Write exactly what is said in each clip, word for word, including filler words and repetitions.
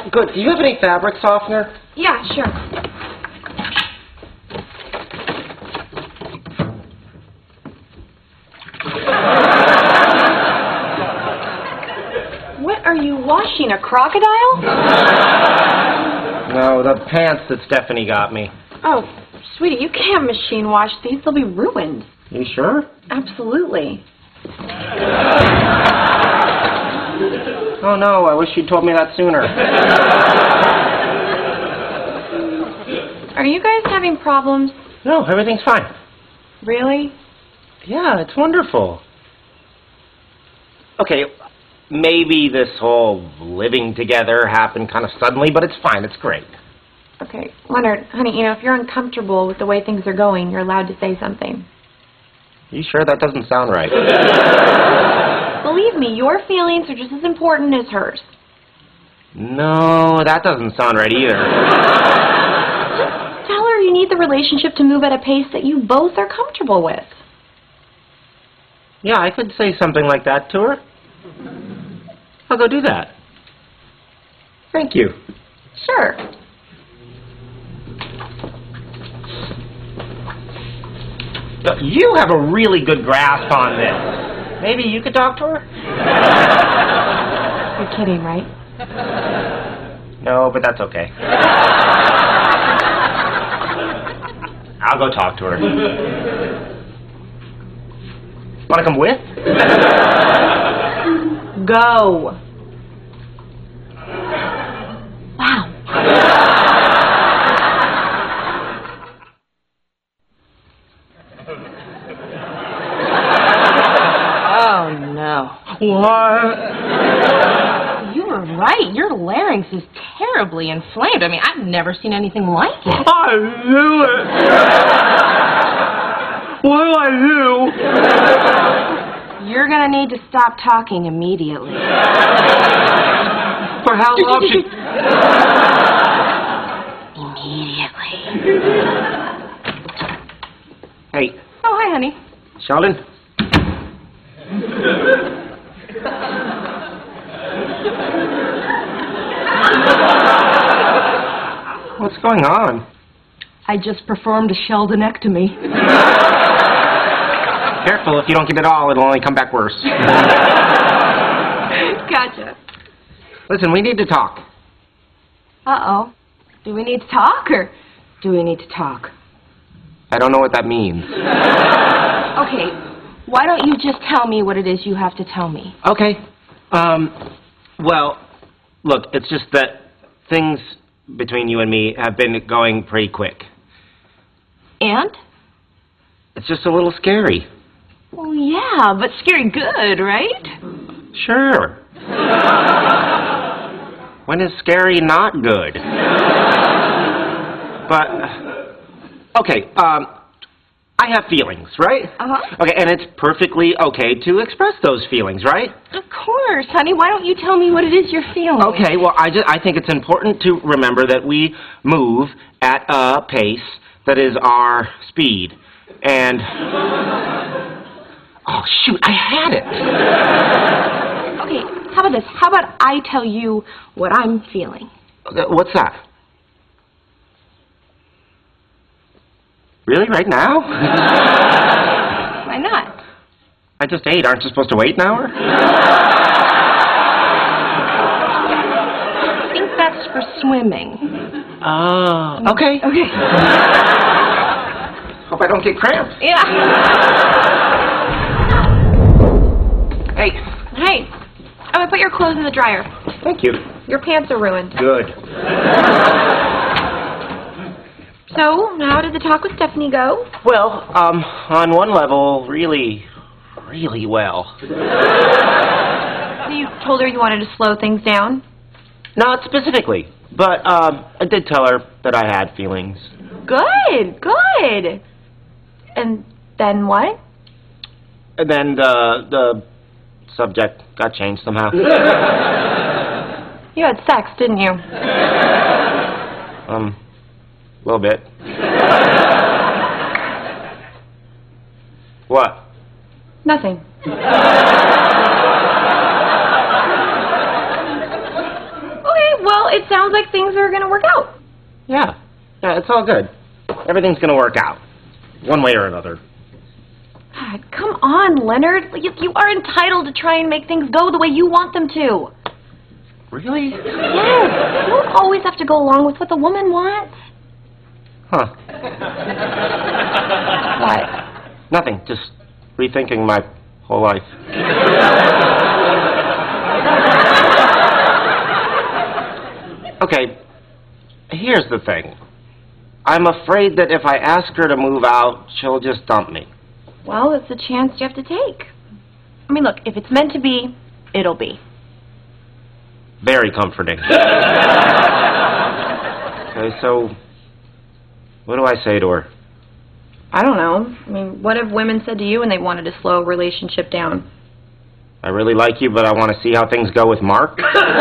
Good. Do you have any fabric softener? Yeah, sure. What are you washing, a crocodile? No, the pants that Stephanie got me. Oh, sweetie, you can't machine wash these. They'll be ruined. You sure? Absolutely. Oh, no, I wish you'd told me that sooner. Are you guys having problems? No, everything's fine. Really? Yeah, it's wonderful. Okay, maybe this whole living together happened kind of suddenly, but it's fine, it's great. Okay, Leonard, honey, you know, if you're uncomfortable with the way things are going, you're allowed to say something. You sure that doesn't sound right? Believe me, your feelings are just as important as hers. No, that doesn't sound right either. Just tell her you need the relationship to move at a pace that you both are comfortable with. Yeah, I could say something like that to her. I'll go do that. Thank you. Sure. You have a really good grasp on this. Maybe you could talk to her? You're kidding, right? No, but that's okay. I'll go talk to her. Want to come with? Go. Wow. Oh, no. What? You were right. Your larynx is terribly inflamed. I mean, I've never seen anything like it. I knew it. What do I do? You're going to need to stop talking immediately. For how long? She... Immediately. Hey. Oh, hi, honey. Sheldon? What's going on? I just performed a Sheldonectomy. Careful, if you don't get it all, it'll only come back worse. Gotcha. Listen, we need to talk. Uh-oh. Do we need to talk, or do we need to talk? I don't know what that means. Okay, why don't you just tell me what it is you have to tell me? Okay. Um, well, look, it's just that things between you and me have been going pretty quick. And? It's just a little scary. Well, yeah, but scary good, right? Sure. When is scary not good? But, okay, um, I have feelings, right? Uh-huh. Okay, and it's perfectly okay to express those feelings, right? Of course, honey. Why don't you tell me what it is you're feeling? Okay, well, I, just, I think it's important to remember that we move at a pace that is our speed. And... Oh, shoot, I had it. Okay, how about this? How about I tell you what I'm feeling? Okay, what's that? Really, right now? Why not? I just ate. Aren't you supposed to wait an hour? I think that's for swimming. Oh, okay. Okay. Hope I don't get cramps. Yeah. Hey. Hey, I'm going to put your clothes in the dryer. Thank you. Your pants are ruined. Good. So, how did the talk with Stephanie go? Well, um, on one level, really, really well. So you told her you wanted to slow things down? Not specifically, but um, I did tell her that I had feelings. Good, good. And then what? And then the the subject got changed somehow. You had sex, didn't you? Um, a little bit. What? Nothing. Okay, well, it sounds sounds like things are going to work out. Yeah. Yeah, it's all good. Everything's going to work out. One way or another. God, come on, Leonard. You, you are entitled to try and make things go the way you want them to. Really? Yes. You don't always have to go along with what the woman wants. Huh. What? Nothing. Just rethinking my whole life. Okay, here's the thing. I'm afraid that if I ask her to move out, she'll just dump me. Well, it's a chance you have to take. I mean, look, if it's meant to be, it'll be. Very comforting. Okay, so what do I say to her? I don't know. I mean, what have women said to you when they wanted to slow a relationship down? I really like you, but I want to see how things go with Mark.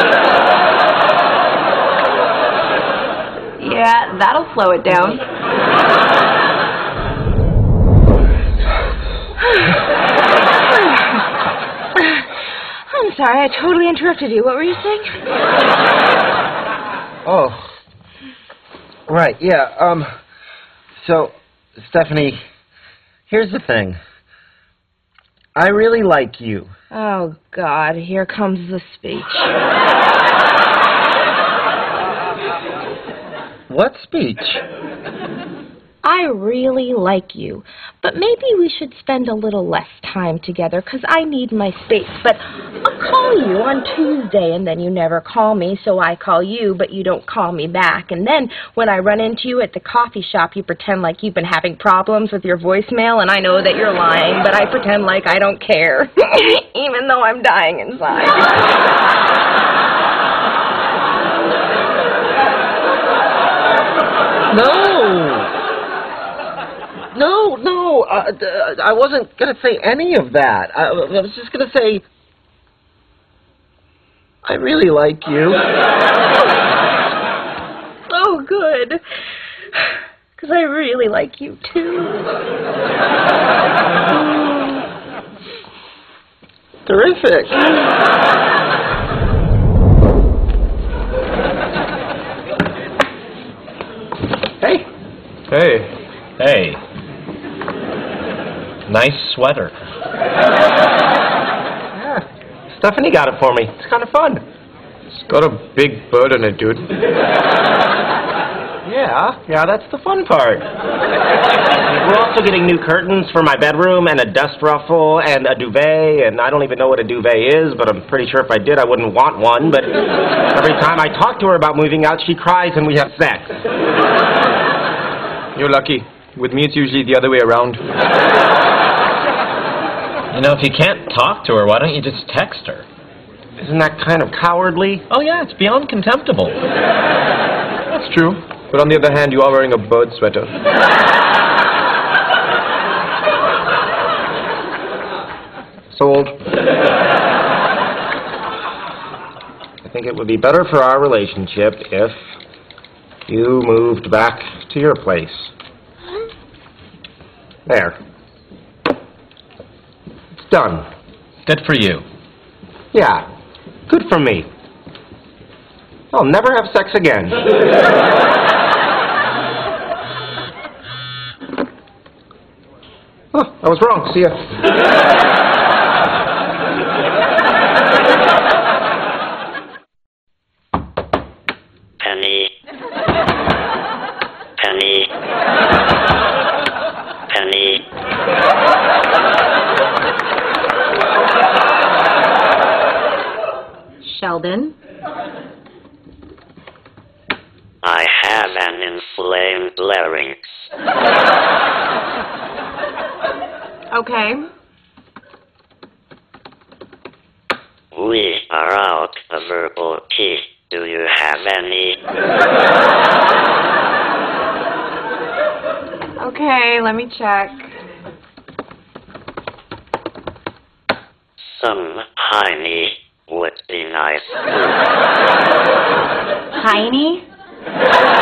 Yeah, that'll slow it down. I'm sorry, I totally interrupted you. What were you saying? Oh. Right, yeah, um, so, Stephanie, here's the thing. I really like you. Oh, God, here comes the speech. What speech? I really like you, but maybe we should spend a little less time together, because I need my space. But I'll call you on Tuesday, and then you never call me, so I call you, but you don't call me back. And then when I run into you at the coffee shop, you pretend like you've been having problems with your voicemail, and I know that you're lying, but I pretend like I don't care, even though I'm dying inside. No! No, no, uh, I wasn't going to say any of that. I, I was just going to say, I really like you. Oh, good. Because I really like you, too. Terrific. Hey. Hey. Hey. Nice sweater. Yeah. Stephanie got it for me. It's kind of fun. It's got a big bird in it, dude. Yeah, yeah, that's the fun part. We're also getting new curtains for my bedroom and a dust ruffle and a duvet, and I don't even know what a duvet is, but I'm pretty sure if I did I wouldn't want one, but every time I talk to her about moving out, she cries and we have sex. You're lucky. With me, it's usually the other way around. You know, if you can't talk to her, why don't you just text her? Isn't that kind of cowardly? Oh, yeah, it's beyond contemptible. That's true. But on the other hand, you are wearing a bird sweater. Sold. I think it would be better for our relationship if you moved back to your place. There. It's done. Good for you. Yeah. Good for me. I'll never have sex again. Oh, I was wrong. See ya. Penny. Penny. Penny. Sheldon? I have an inflamed larynx. Okay. We are out of herbal tea. Do you have any? Okay, let me check. Some honey would be nice. Heiny?